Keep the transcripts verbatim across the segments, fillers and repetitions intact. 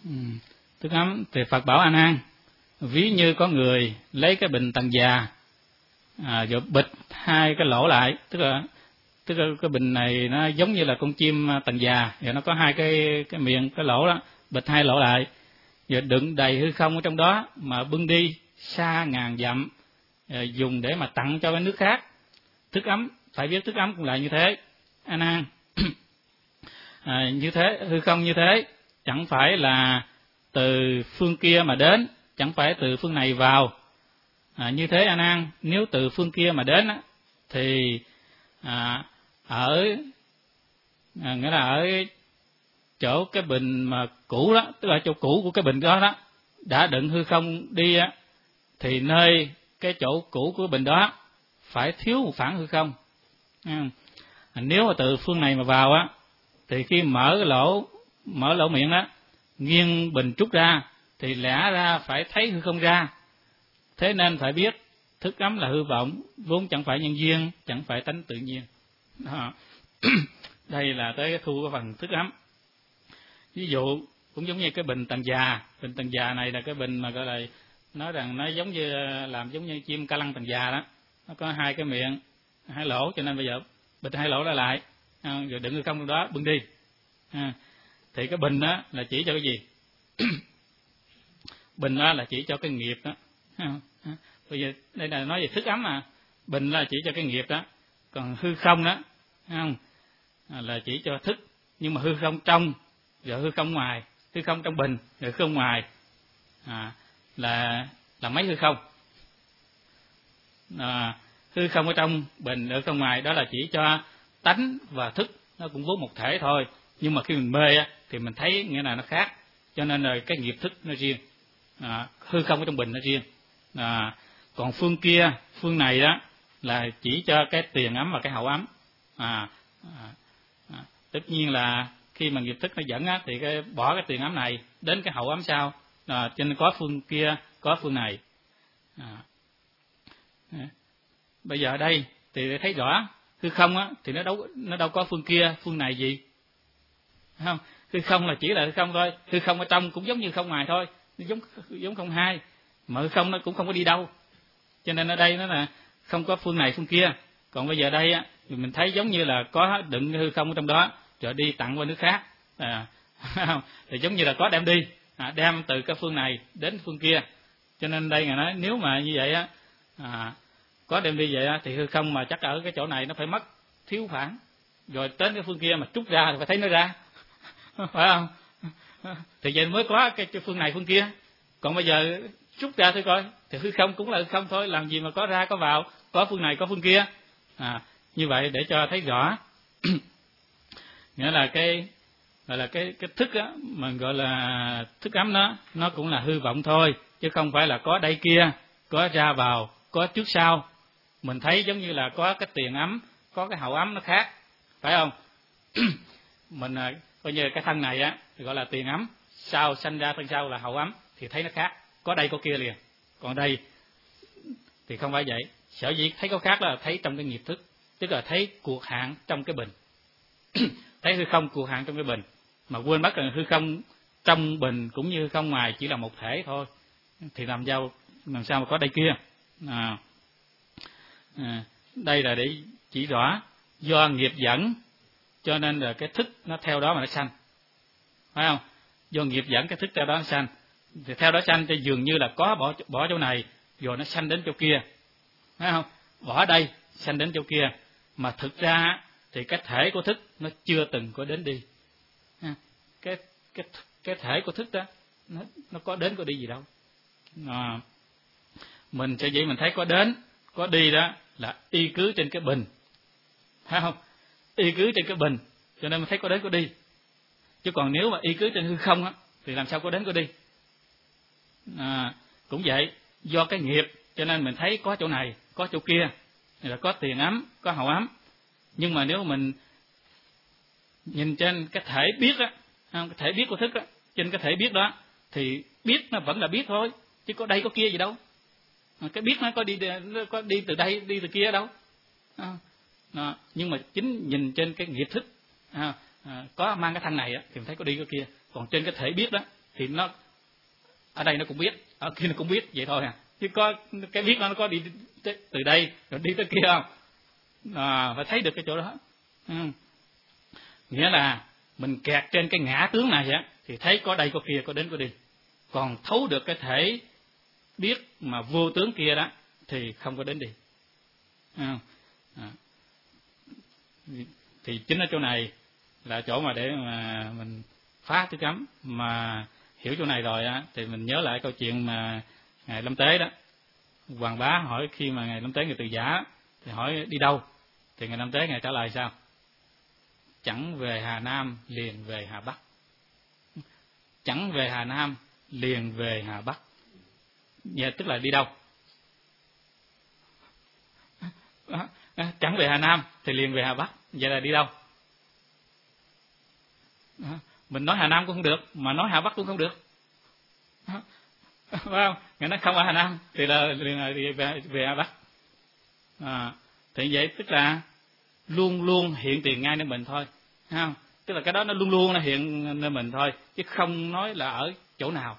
Ừ. Thức ấm thì Phật bảo A Nan, ví như có người lấy cái bình tầng già, à, rồi bịt hai cái lỗ lại, tức là tức là cái bình này nó giống như là con chim tầng già, rồi nó có hai cái cái miệng cái lỗ đó, bịt hai lỗ lại, rồi đựng đầy hư không ở trong đó mà bưng đi xa ngàn dặm, dùng để mà tặng cho cái nước khác. Thức ấm, phải biết thức ấm cũng là như thế, A Nan. À, như thế, hư không như thế, chẳng phải là từ phương kia mà đến, chẳng phải từ phương này vào. À, như thế A Nan, nếu từ phương kia mà đến á, thì à, ở à, nghĩa là ở chỗ cái bình mà cũ đó, tức là chỗ cũ của cái bình đó đó đã đựng hư không đi á, thì nơi cái chỗ cũ của bình đó phải thiếu một phản hư không. À, nếu mà từ phương này mà vào á, thì khi mở cái lỗ mở lỗ miệng đó, nghiêng bình trút ra, thì lẽ ra phải thấy hư không ra. Thế nên phải biết thức ấm là hư vọng, vốn chẳng phải nhân duyên, chẳng phải tánh tự nhiên. Đó. Đây là tới cái thu của phần thức ấm. Ví dụ cũng giống như cái bình tầng già, bình tầng già này là cái bình mà gọi là nói rằng nó giống như làm giống như chim ca lăng tầng già đó, nó có hai cái miệng, hai lỗ, cho nên bây giờ bịt hai lỗ ra lại, rồi đựng hư không trong đó bưng đi. À, thì cái bình đó là chỉ cho cái gì? Bình đó là chỉ cho cái nghiệp đó. Bây giờ đây là nói về thức ấm mà, bình là chỉ cho cái nghiệp đó, còn hư không đó không là chỉ cho thức. Nhưng mà hư không trong rồi hư không ngoài, hư không trong bình rồi hư không ngoài, à, là là mấy hư không. À, hư không ở trong bình ở trong ngoài đó là chỉ cho tánh và thức, nó cũng vốn một thể thôi. Nhưng mà khi mình mê á, thì mình thấy nghĩa là nó khác, cho nên là cái nghiệp thức nó riêng, à, hư không ở trong bình nó riêng. À, còn phương kia, phương này đó là chỉ cho cái tiền ấm và cái hậu ấm. À, à, à, tất nhiên là khi mà nghiệp thức nó dẫn á, thì cái bỏ cái tiền ấm này đến cái hậu ấm sau, à, cho nên có phương kia có phương này. À, à, bây giờ ở đây thì thấy rõ hư không á, thì nó đâu nó đâu có phương kia phương này gì, không? Hư không là chỉ là hư không thôi, hư không ở trong cũng giống như không ngoài thôi, giống giống không hai, mà hư không nó cũng không có đi đâu, cho nên ở đây nó là không có phương này phương kia. Còn bây giờ đây á, thì mình thấy giống như là có đựng hư không ở trong đó rồi đi tặng qua nước khác, à, thì giống như là có đem đi, à, đem từ cái phương này đến phương kia. Cho nên đây ngài nói nếu mà như vậy á, à, có đem đi vậy á, thì hư không mà chắc ở cái chỗ này nó phải mất thiếu phản, rồi đến cái phương kia mà trút ra thì phải thấy nó ra, phải không? Thì vậy mới có cái phương này phương kia. Còn bây giờ trút ra thôi coi, thì hư không cũng là hư không thôi, làm gì mà có ra có vào, có phương này có phương kia. À, như vậy để cho thấy rõ. Nghĩa là cái gọi là cái cái thức á, mà gọi là thức ấm đó, nó cũng là hư vọng thôi, chứ không phải là có đây kia, có ra vào, có trước sau. Mình thấy giống như là có cái tiền ấm, có cái hậu ấm nó khác, phải không? Mình coi như cái thân này á gọi là tiền ấm, sau sanh ra thân sau là hậu ấm, thì thấy nó khác, có đây có kia liền. Còn đây thì không phải vậy. Sở dĩ thấy có khác là thấy trong cái nghiệp thức, tức là thấy cuộc hạn trong cái bình. Thấy hư không cuộc hạn trong cái bình, mà quên mất là hư không trong bình cũng như hư không ngoài chỉ là một thể thôi, thì làm sao làm sao mà có đây kia. À, à, đây là để chỉ rõ do nghiệp dẫn, cho nên là cái thức nó theo đó mà nó sanh, phải không? Do nghiệp dẫn cái thức theo đó nó sanh, thì theo đó sanh thì dường như là có bỏ bỏ chỗ này rồi nó sanh đến chỗ kia, phải không? Bỏ đây sanh đến chỗ kia, mà thực ra thì cái thể của thức nó chưa từng có đến đi. Cái cái cái thể của thức đó nó nó có đến có đi gì đâu. À, mình sẽ vậy mình thấy có đến có đi đó là y cứ trên cái bình, phải không? Y cứ trên cái bình, cho nên mình thấy có đến có đi. Chứ còn nếu mà y cứ trên hư không á, thì làm sao có đến có đi. À, cũng vậy, do cái nghiệp cho nên mình thấy có chỗ này có chỗ kia, là có tiền ấm có hậu ấm. Nhưng mà nếu mình nhìn trên cái thể biết á, cái thể biết của thức á, trên cái thể biết đó thì biết nó vẫn là biết thôi, chứ có đây có kia gì đâu. Cái biết nó có đi nó có đi từ đây đi từ kia đâu. À, nhưng mà chính nhìn trên cái nghiệp thức, à, à, có mang cái thân này á, thì mình thấy có đi có kia. Còn trên cái thể biết đó thì nó ở đây nó cũng biết, ở kia nó cũng biết vậy thôi à. Chứ có cái biết nó nó có đi từ đây rồi đi tới kia không? À, phải thấy được cái chỗ đó. Ừ. Nghĩa là mình kẹt trên cái ngã tướng này á, thì thấy có đây có kia, có đến có đi. Còn thấu được cái thể biết mà vô tướng kia đó thì không có đến đi. À. À. Thì chính ở chỗ này là chỗ mà để mà mình phá thức ấm. Mà hiểu chỗ này rồi á, thì mình nhớ lại câu chuyện mà Ngài Lâm Tế đó. Hoàng Bá hỏi khi mà Ngài Lâm Tế người Từ Giả thì hỏi đi đâu, thì Ngài Lâm Tế Ngài trả lời sao? Chẳng về Hà Nam liền về Hà Bắc. Chẳng về Hà Nam liền về Hà Bắc. Vậy tức là đi đâu? Chẳng về Hà Nam thì liền về Hà Bắc. Vậy là đi đâu? Mình nói Hà Nam cũng không được, mà nói Hà Bắc cũng không được. Phải không? Ngài nói không ở Hà Nam thì là liền về, về Hà Bắc. À, thì vậy tức là luôn luôn hiện tiền ngay nơi mình thôi. Thấy không? Tức là cái đó nó luôn luôn nó hiện nơi mình thôi, chứ không nói là ở chỗ nào.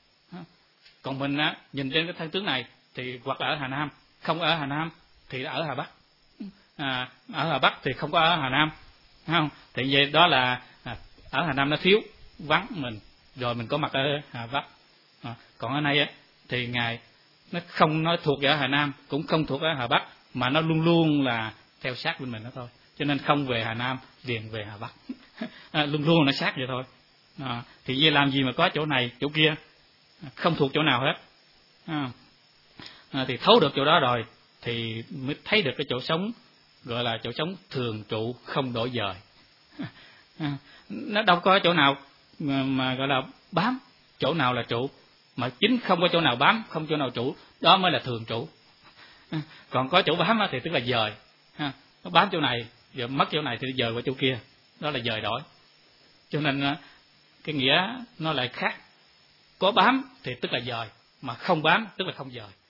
Còn mình á, nhìn trên cái thân tướng này thì hoặc là ở Hà Nam, không ở Hà Nam thì ở Hà Bắc. À, ở Hà Bắc thì không có ở Hà Nam. Thấy không? Thì vậy đó là à, ở Hà Nam nó thiếu vắng mình, rồi mình có mặt ở Hà Bắc. À, còn ở đây á, thì Ngài nó không nói thuộc ở Hà Nam, cũng không thuộc ở Hà Bắc, mà nó luôn luôn là theo sát bên mình đó thôi. Cho nên không về Hà Nam liền về Hà Bắc. À, luôn luôn nó sát vậy thôi. À, thì vậy làm gì mà có chỗ này chỗ kia, không thuộc chỗ nào hết. À, à, thì thấu được chỗ đó rồi thì mới thấy được cái chỗ sống gọi là chỗ sống thường trụ không đổi dời. À, nó đâu có chỗ nào mà, mà gọi là bám, chỗ nào là trụ, mà chính không có chỗ nào bám, không chỗ nào trụ, đó mới là thường trụ. À, còn có chỗ bám thì tức là dời. À, nó bám chỗ này, giờ mất chỗ này thì dời qua chỗ kia, đó là dời đổi. Cho nên cái nghĩa nó lại khác. Có bám thì tức là dời, mà không bám tức là không dời.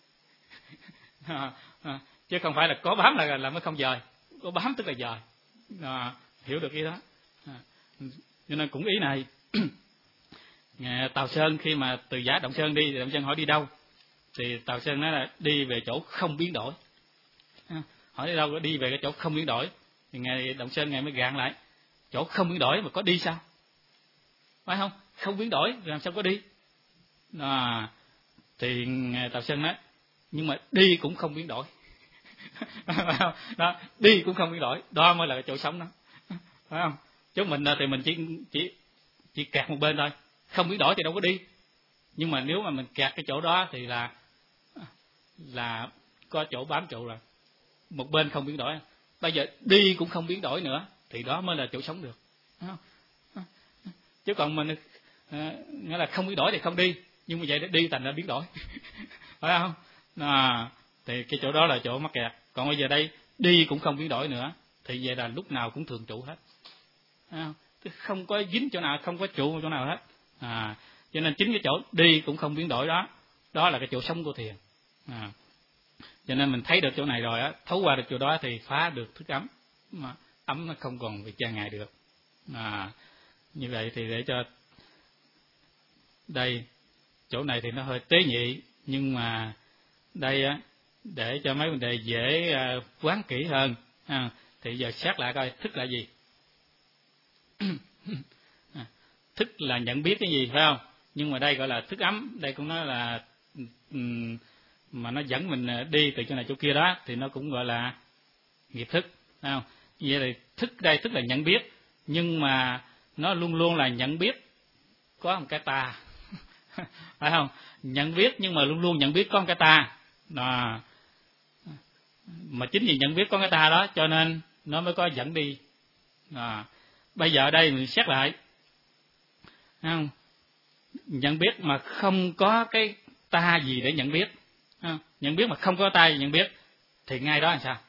À, à, chứ không phải là có bám là là mới không dời, có bám tức là dời. À, hiểu được ý đó. À, cho nên cũng ý này. Tào Sơn khi mà Từ Giả Động Sơn đi, thì Động Sơn hỏi đi đâu, thì Tào Sơn nói là đi về chỗ không biến đổi. À, hỏi đi đâu, đi về cái chỗ không biến đổi, thì ngài Động Sơn ngài mới gạn lại, chỗ không biến đổi mà có đi sao? Phải không? Không biến đổi làm sao có đi? À, thì ngài Tào Sơn nói nhưng mà đi cũng không biến đổi. Đó, đi cũng không biến đổi, đó mới là cái chỗ sống đó. Phải không? Chứ mình thì mình chỉ chỉ chỉ kẹt một bên thôi, không biến đổi thì đâu có đi. Nhưng mà nếu mà mình kẹt cái chỗ đó thì là là có chỗ bám trụ rồi, một bên không biến đổi. Bây giờ đi cũng không biến đổi nữa thì đó mới là chỗ sống được. Phải không? Chứ còn mình à, nghĩa là không biến đổi thì không đi, nhưng mà vậy để đi thành ra biến đổi. Phải không? À, thì cái chỗ đó là chỗ mắc kẹt. Còn bây giờ đây đi cũng không biến đổi nữa thì vậy là lúc nào cũng thường trụ hết. Không? Không có dính chỗ nào, không có trụ chỗ nào hết. À, cho nên chính cái chỗ đi cũng không biến đổi đó, đó là cái chỗ sống của thiền. À, cho nên mình thấy được chỗ này rồi á, thấu qua được chỗ đó thì phá được thức ấm, mà ấm nó không còn bị tra ngại được. À, như vậy thì để cho đây chỗ này thì nó hơi tế nhị, nhưng mà đây á, để cho mấy vấn đề dễ uh, quán kỹ hơn, à, thì giờ xét lại coi thức là gì. Thức là nhận biết cái gì, phải không? Nhưng mà đây gọi là thức ấm, đây cũng nói là um, mà nó dẫn mình đi từ chỗ này chỗ kia đó thì nó cũng gọi là nghiệp thức, phải không? Vậy thì thức đây tức là nhận biết, nhưng mà nó luôn luôn là nhận biết có một cái ta. Phải không? Nhận biết nhưng mà luôn luôn nhận biết có một cái ta. Đó. Mà chính vì nhận biết có cái ta đó cho nên nó mới có dẫn đi. Đó. Bây giờ đây mình xét lại, không? Nhận biết mà không có cái ta gì để nhận biết, không? Nhận biết mà không có ta gì nhận biết thì ngay đó làm sao?